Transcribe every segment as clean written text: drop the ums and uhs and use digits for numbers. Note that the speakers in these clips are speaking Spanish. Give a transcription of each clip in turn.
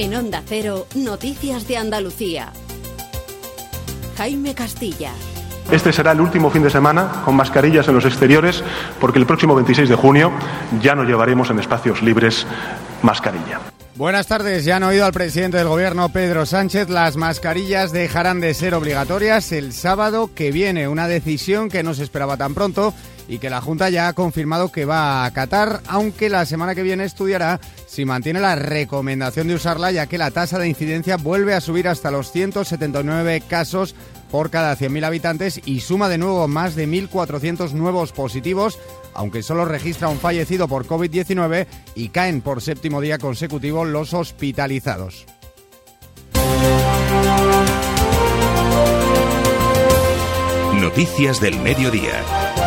En Onda Cero, Noticias de Andalucía. Jaime Castilla. Este será el último fin de semana con mascarillas en los exteriores, porque el próximo 26 de junio ya no llevaremos en espacios libres mascarilla. Buenas tardes. Ya han oído al presidente del Gobierno, Pedro Sánchez. Las mascarillas dejarán de ser obligatorias el sábado que viene. Una decisión que no se esperaba tan pronto y que la Junta ya ha confirmado que va a acatar, aunque la semana que viene estudiará si mantiene la recomendación de usarla, ya que la tasa de incidencia vuelve a subir hasta los 179 casos por cada 100.000 habitantes y suma de nuevo más de 1.400 nuevos positivos, aunque solo registra un fallecido por COVID-19 y caen por séptimo día consecutivo los hospitalizados. Noticias del mediodía.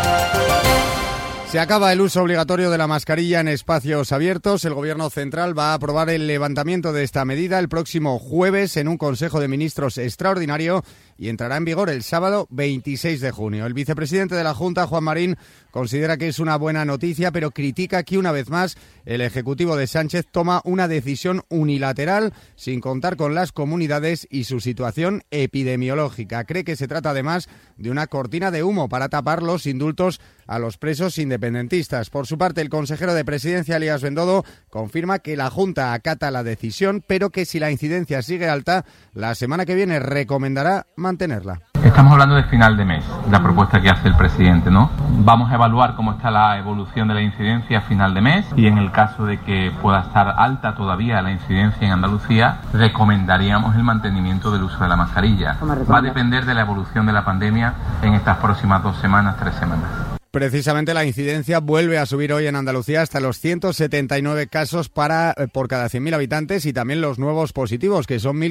Se acaba el uso obligatorio de la mascarilla en espacios abiertos. El Gobierno central va a aprobar el levantamiento de esta medida el próximo jueves en un Consejo de Ministros extraordinario y entrará en vigor el sábado 26 de junio. El vicepresidente de la Junta, Juan Marín, considera que es una buena noticia, pero critica que una vez más el Ejecutivo de Sánchez toma una decisión unilateral sin contar con las comunidades y su situación epidemiológica. Cree que se trata además de una cortina de humo para tapar los indultos a los presos independentistas. Por su parte, el consejero de Presidencia, Elías Bendodo, confirma que la Junta acata la decisión, pero que si la incidencia sigue alta, la semana que viene recomendará mantenerla. Estamos hablando de final de mes, la propuesta que hace el presidente, ¿no? Vamos a evaluar cómo está la evolución de la incidencia a final de mes y en el caso de que pueda estar alta todavía la incidencia en Andalucía, recomendaríamos el mantenimiento del uso de la mascarilla. Va a depender de la evolución de la pandemia en estas próximas 2 semanas, 3 semanas. Precisamente la incidencia vuelve a subir hoy en Andalucía hasta los 179 casos por cada 100.000 habitantes y también los nuevos positivos, que son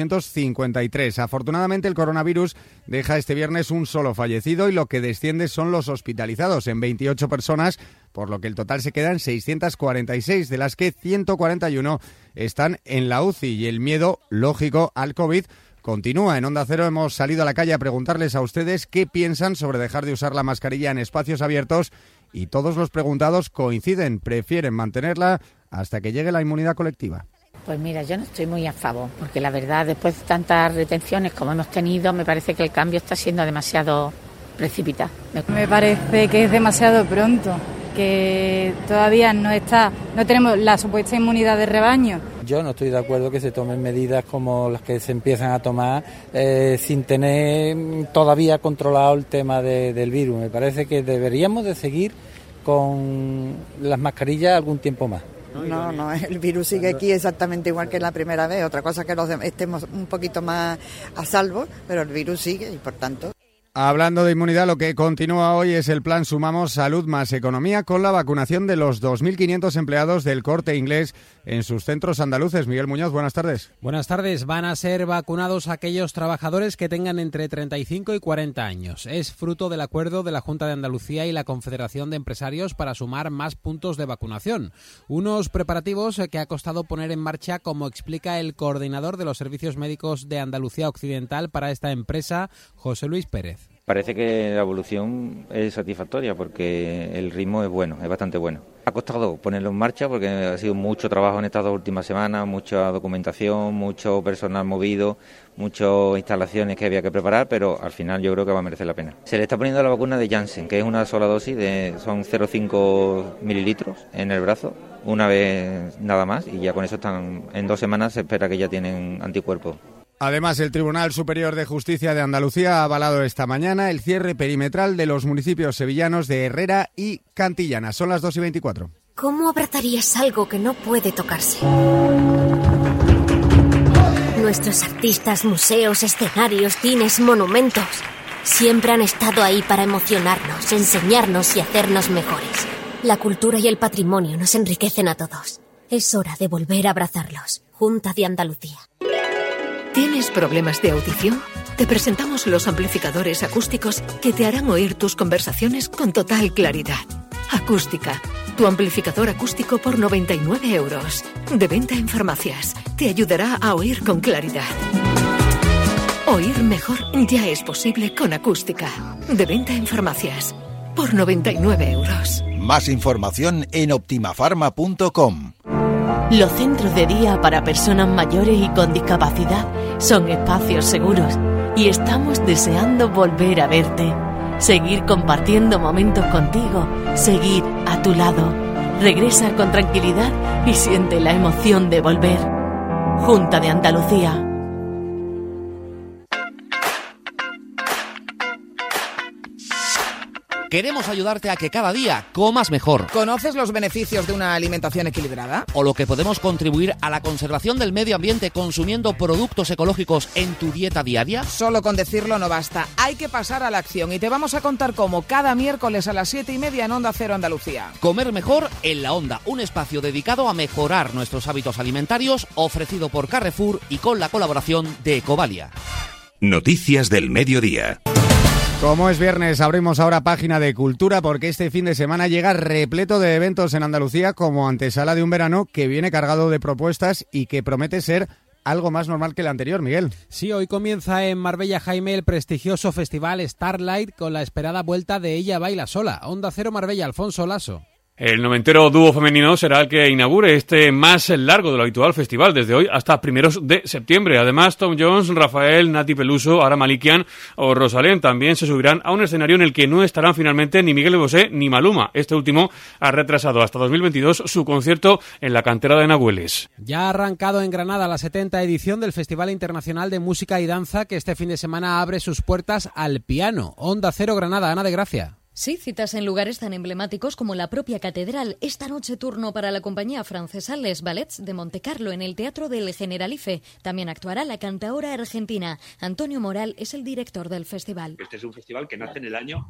1.453. Afortunadamente, el coronavirus deja este viernes un solo fallecido y lo que desciende son los hospitalizados en 28 personas, por lo que el total se queda en 646, de las que 141 están en la UCI y el miedo, lógico, al COVID continúa. En Onda Cero hemos salido a la calle a preguntarles a ustedes qué piensan sobre dejar de usar la mascarilla en espacios abiertos y todos los preguntados coinciden, prefieren mantenerla hasta que llegue la inmunidad colectiva. Pues mira, yo no estoy muy a favor, porque la verdad, después de tantas retenciones como hemos tenido, me parece que el cambio está siendo demasiado precipitado. Me parece que es demasiado pronto, que todavía no tenemos la supuesta inmunidad de rebaño. Yo no estoy de acuerdo que se tomen medidas como las que se empiezan a tomar sin tener todavía controlado el tema del virus. Me parece que deberíamos de seguir con las mascarillas algún tiempo más. No, el virus sigue aquí exactamente igual que la primera vez. Otra cosa que estemos un poquito más a salvo, pero el virus sigue y por tanto... Hablando de inmunidad, lo que continúa hoy es el plan Sumamos Salud más Economía con la vacunación de los 2.500 empleados del Corte Inglés en sus centros andaluces. Miguel Muñoz, buenas tardes. Buenas tardes. Van a ser vacunados aquellos trabajadores que tengan entre 35 y 40 años. Es fruto del acuerdo de la Junta de Andalucía y la Confederación de Empresarios para sumar más puntos de vacunación. Unos preparativos que ha costado poner en marcha, como explica el coordinador de los servicios médicos de Andalucía Occidental para esta empresa, José Luis Pérez. Parece que la evolución es satisfactoria porque el ritmo es bueno, es bastante bueno. Ha costado ponerlo en marcha porque ha sido mucho trabajo en estas 2 últimas semanas, mucha documentación, mucho personal movido, muchas instalaciones que había que preparar, pero al final yo creo que va a merecer la pena. Se le está poniendo la vacuna de Janssen, que es una sola dosis, son 0,5 mililitros en el brazo, una vez nada más, y ya con eso en 2 semanas se espera que ya tienen anticuerpos. Además, el Tribunal Superior de Justicia de Andalucía ha avalado esta mañana el cierre perimetral de los municipios sevillanos de Herrera y Cantillana. Son las 2:24. ¿Cómo abrazarías algo que no puede tocarse? Nuestros artistas, museos, escenarios, cines, monumentos, siempre han estado ahí para emocionarnos, enseñarnos y hacernos mejores. La cultura y el patrimonio nos enriquecen a todos. Es hora de volver a abrazarlos. Junta de Andalucía. ¿Tienes problemas de audición? Te presentamos los amplificadores acústicos que te harán oír tus conversaciones con total claridad. Acústica, tu amplificador acústico por 99 €. De venta en farmacias. Te ayudará a oír con claridad. Oír mejor ya es posible con Acústica. De venta en farmacias por 99 €. Más información en optimafarma.com. Los centros de día para personas mayores y con discapacidad son espacios seguros y estamos deseando volver a verte, seguir compartiendo momentos contigo, seguir a tu lado. Regresa con tranquilidad y siente la emoción de volver. Junta de Andalucía. Queremos ayudarte a que cada día comas mejor. ¿Conoces los beneficios de una alimentación equilibrada? O lo que podemos contribuir a la conservación del medio ambiente consumiendo productos ecológicos en tu dieta diaria. Solo con decirlo no basta, hay que pasar a la acción y te vamos a contar cómo cada miércoles a las 7:30 en Onda Cero Andalucía. Comer mejor en la Onda, un espacio dedicado a mejorar nuestros hábitos alimentarios, ofrecido por Carrefour y con la colaboración de Ecovalia. Noticias del mediodía. Como es viernes, abrimos ahora página de cultura porque este fin de semana llega repleto de eventos en Andalucía como antesala de un verano que viene cargado de propuestas y que promete ser algo más normal que el anterior, Miguel. Sí, hoy comienza en Marbella, Jaime, el prestigioso festival Starlight con la esperada vuelta de Ella Baila Sola. Onda Cero Marbella, Alfonso Lasso. El noventero dúo femenino será el que inaugure este más largo de lo habitual festival, desde hoy hasta primeros de septiembre. Además, Tom Jones, Rafael, Nati Peluso, Ara Malikian o Rosalén también se subirán a un escenario en el que no estarán finalmente ni Miguel Bosé ni Maluma. Este último ha retrasado hasta 2022 su concierto en la cantera de Nahueles. Ya ha arrancado en Granada la 70ª edición del Festival Internacional de Música y Danza, que este fin de semana abre sus puertas al piano. Onda Cero Granada, Ana de Gracia. Sí, citas en lugares tan emblemáticos como la propia catedral. Esta noche turno para la compañía francesa Les Ballets de Montecarlo en el Teatro del Generalife. También actuará la cantaora argentina. Antonio Moral es el director del festival. Este es un festival que nace en el año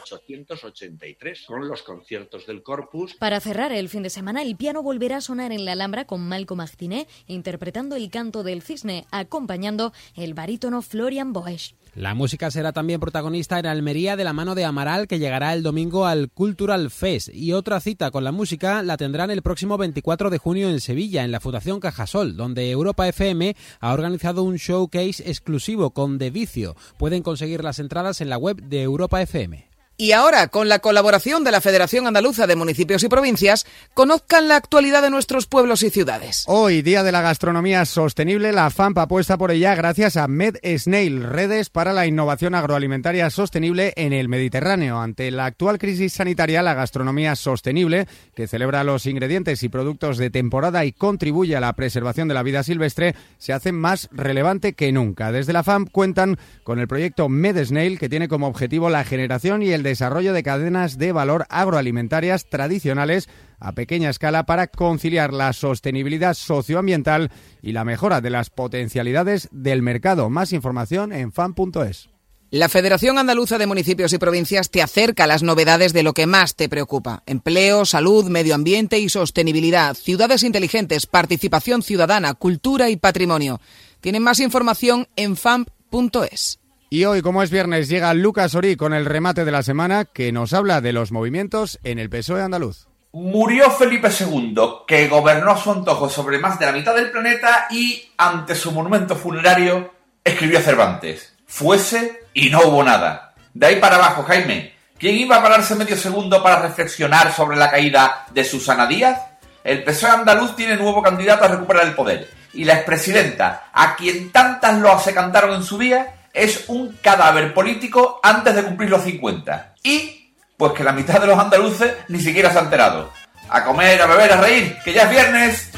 1883 con los conciertos del Corpus. Para cerrar el fin de semana, el piano volverá a sonar en la Alhambra con Malcolm Martinet interpretando el canto del cisne, acompañando el barítono Florian Boesch. La música será también protagonista en Almería de la mano de Amaral, que llegará el domingo al Cultural Fest. Y otra cita con la música la tendrán el próximo 24 de junio en Sevilla, en la Fundación Cajasol, donde Europa FM ha organizado un showcase exclusivo con De Vicio. Pueden conseguir las entradas en la web de Europa FM. Y ahora, con la colaboración de la Federación Andaluza de Municipios y Provincias, conozcan la actualidad de nuestros pueblos y ciudades. Hoy, Día de la Gastronomía Sostenible, la FAMP apuesta por ella gracias a MedSnail, redes para la innovación agroalimentaria sostenible en el Mediterráneo. Ante la actual crisis sanitaria, la gastronomía sostenible, que celebra los ingredientes y productos de temporada y contribuye a la preservación de la vida silvestre, se hace más relevante que nunca. Desde la FAMP cuentan con el proyecto MedSnail, que tiene como objetivo la generación y el desarrollo de cadenas de valor agroalimentarias tradicionales a pequeña escala para conciliar la sostenibilidad socioambiental y la mejora de las potencialidades del mercado. Más información en FAM.es. La Federación Andaluza de Municipios y Provincias te acerca a las novedades de lo que más te preocupa. Empleo, salud, medio ambiente y sostenibilidad, ciudades inteligentes, participación ciudadana, cultura y patrimonio. Tienen más información en FAM.es. Y hoy, como es viernes, llega Lucas Orí con el remate de la semana, que nos habla de los movimientos en el PSOE andaluz. Murió Felipe II, que gobernó a su antojo sobre más de la mitad del planeta y, ante su monumento funerario, escribió Cervantes: fuese y no hubo nada. De ahí para abajo, Jaime, ¿quién iba a pararse medio segundo para reflexionar sobre la caída de Susana Díaz? El PSOE andaluz tiene nuevo candidato a recuperar el poder, y la expresidenta, a quien tantas loas se cantaron en su día, es un cadáver político antes de cumplir los 50. Y, pues que la mitad de los andaluces ni siquiera se ha enterado. A comer, a beber, a reír, que ya es viernes.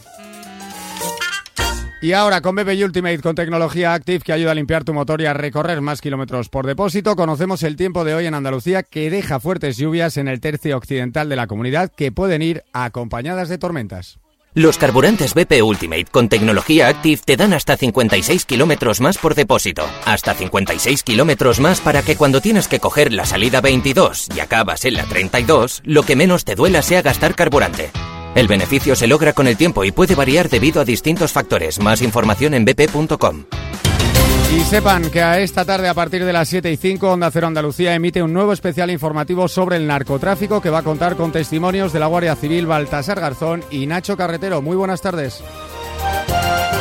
Y ahora con BPI Ultimate, con tecnología Active que ayuda a limpiar tu motor y a recorrer más kilómetros por depósito, conocemos el tiempo de hoy en Andalucía, que deja fuertes lluvias en el tercio occidental de la comunidad que pueden ir acompañadas de tormentas. Los carburantes BP Ultimate con tecnología Active te dan hasta 56 kilómetros más por depósito. Hasta 56 kilómetros más para que cuando tienes que coger la salida 22 y acabas en la 32, lo que menos te duela sea gastar carburante. El beneficio se logra con el tiempo y puede variar debido a distintos factores. Más información en bp.com. Y sepan que a esta tarde, a partir de las 7:05, Onda Cero Andalucía emite un nuevo especial informativo sobre el narcotráfico que va a contar con testimonios de la Guardia Civil, Baltasar Garzón y Nacho Carretero. Muy buenas tardes.